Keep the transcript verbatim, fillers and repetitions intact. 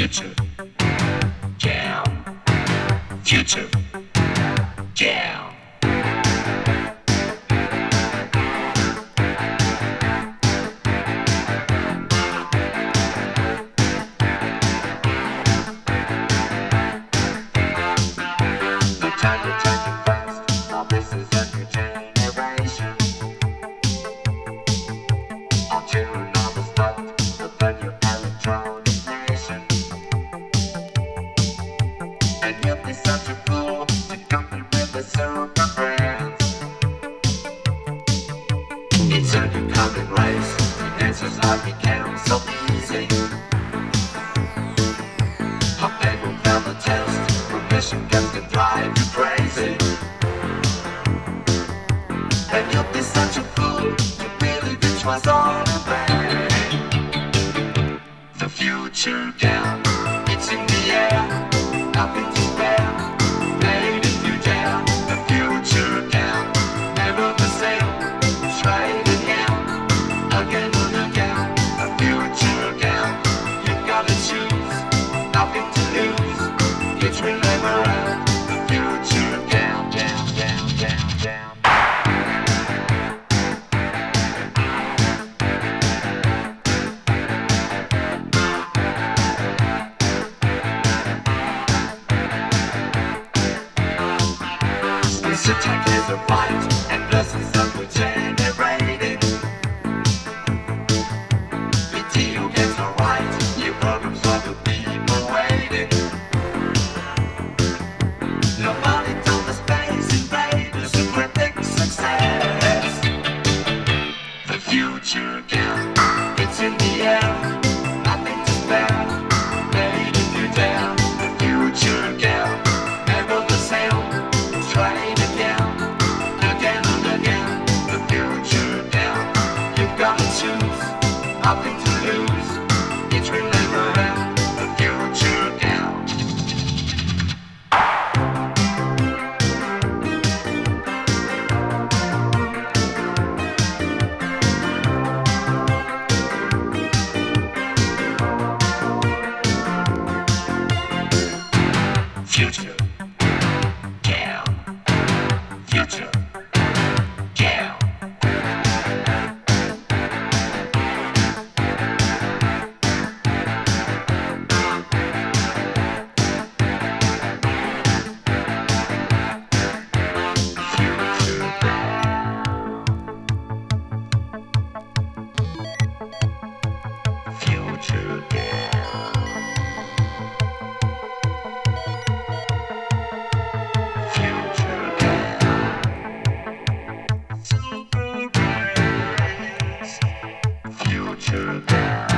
Future Jam. Future Jam. The time to take it fast. Now this is a new generation. I'll tune all the stuff about your electronic nation. And you'll be such a fool to compete with the super brands. It's a new common race. The answers have become so easy. How they will fail the test. Permission guns can drive you crazy. And you'll be such a fool to believe it was all a plan. The future down, it's in the air. Nothing to spare, made if you dare. The future down, never the same. Try it again, again and again. The future down, you've gotta choose. Nothing to lose, it will never end. The future down, down, down, down, down. This attack is a fight, and blessings that we're generating. Video games are right, new programs for the people waiting. Nobody told the space invaders a cryptic success. The future down, it's in the air. Nothing to spare, made if you dare. The future down, never the same. Try it again, again and again. The future down, you've got to choose. Nothing to lose, it will never end. The future down. Future down. Future down. Future down. Future down. Super race. Future down.